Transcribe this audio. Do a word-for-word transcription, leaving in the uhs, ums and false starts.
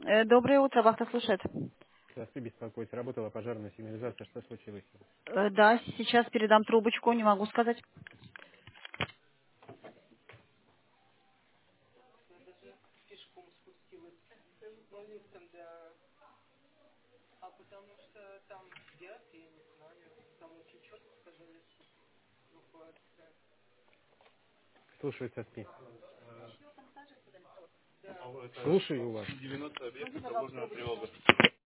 Э, Доброе утро, вахта слушает. Здравствуйте, беспокоить. Работала пожарная сигнализация. Что случилось? Э, Да, сейчас передам трубочку, не могу сказать. Слушаю, Соски. Слушаю вас.